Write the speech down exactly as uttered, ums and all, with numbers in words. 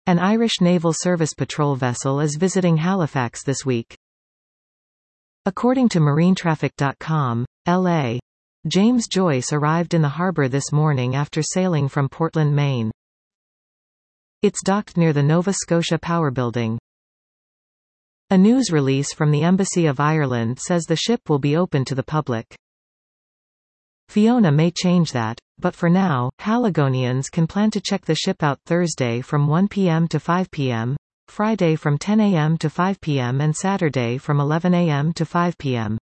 An Irish Naval Service patrol vessel is visiting Halifax this week. According to marine traffic dot com, L A James Joyce arrived in the harbor this morning after sailing from Portland, Maine. It's docked near the Nova Scotia Power Building. A news release from the Embassy of Ireland says the ship will be open to the public. Fiona may change that, but for now, Haligonians can plan to check the ship out Thursday from one p m to five p m, Friday from ten a m to five p m and Saturday from eleven a m to five p m